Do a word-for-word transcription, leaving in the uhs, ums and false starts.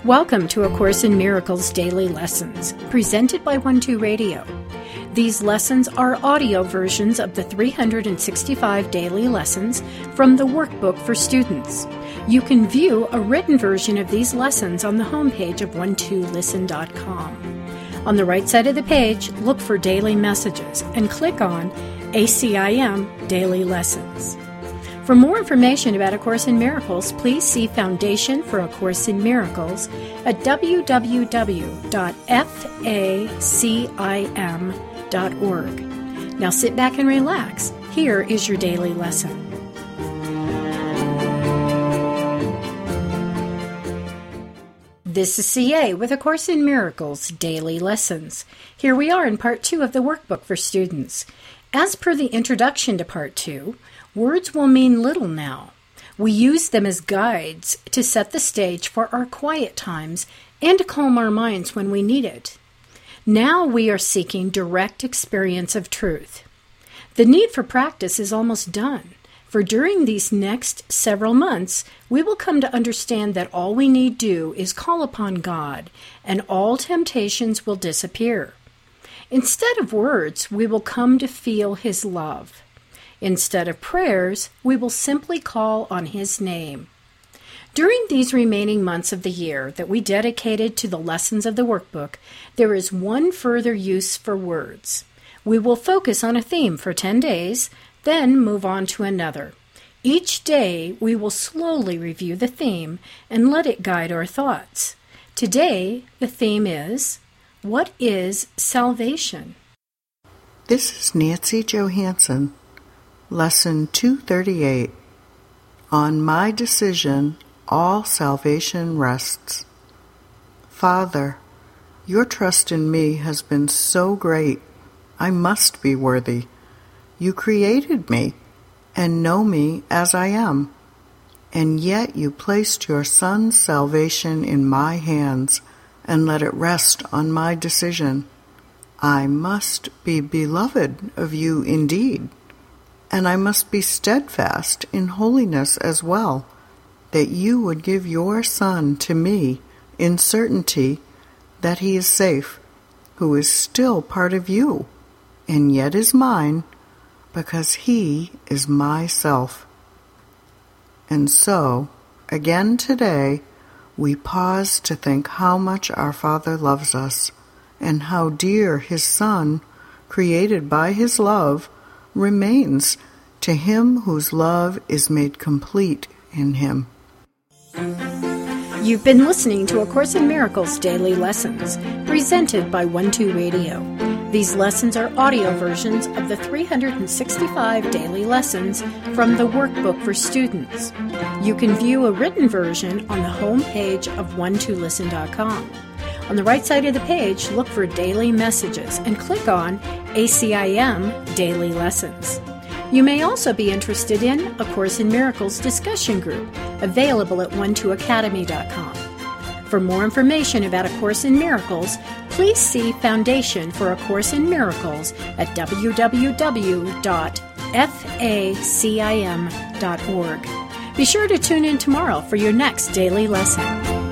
Welcome to A Course in Miracles Daily Lessons, presented by One Two Radio. These lessons are audio versions of the three hundred sixty-five daily lessons from the Workbook for Students. You can view a written version of these lessons on the homepage of one two listen dot com. On the right side of the page, look for Daily Messages and click on A C I M Daily Lessons. For more information about A Course in Miracles, please see Foundation for A Course in Miracles at w w w dot facim dot org. Now sit back and relax. Here is your daily lesson. This is C A with A Course in Miracles Daily Lessons. Here we are in Part two of the Workbook for Students. As per the introduction to Part two, words will mean little now. We use them as guides to set the stage for our quiet times and to calm our minds when we need it. Now we are seeking direct experience of truth. The need for practice is almost done, for during these next several months, we will come to understand that all we need do is call upon God, and all temptations will disappear. Instead of words, we will come to feel His love. Instead of prayers, we will simply call on His name. During these remaining months of the year that we dedicated to the lessons of the workbook, there is one further use for words. We will focus on a theme for ten days, then move on to another. Each day, we will slowly review the theme and let it guide our thoughts. Today, the theme is, what is salvation? This is Nancy Johansson. Lesson two thirty-eight. On my decision, all salvation rests. Father, your trust in me has been so great. I must be worthy. You created me and know me as I am, and yet you placed your Son's salvation in my hands and let it rest on my decision. I must be beloved of you indeed. And I must be steadfast in holiness as well, that you would give your Son to me in certainty that he is safe, who is still part of you, and yet is mine, because he is myself. And so, again today, we pause to think how much our Father loves us, and how dear his Son, created by his love, remains to him whose love is made complete in him. You've been listening to A Course in Miracles Daily Lessons, presented by One Two Radio. These lessons are audio versions of the three hundred sixty-five daily lessons from the Workbook for Students. You can view a written version on the home page of one two listen dot com. On the right side of the page, look for Daily Messages and click on A C I M Daily Lessons. You may also be interested in A Course in Miracles discussion group, available at one two academy dot com. For more information about A Course in Miracles, please see Foundation for A Course in Miracles at w w w dot facim dot org. Be sure to tune in tomorrow for your next daily lesson.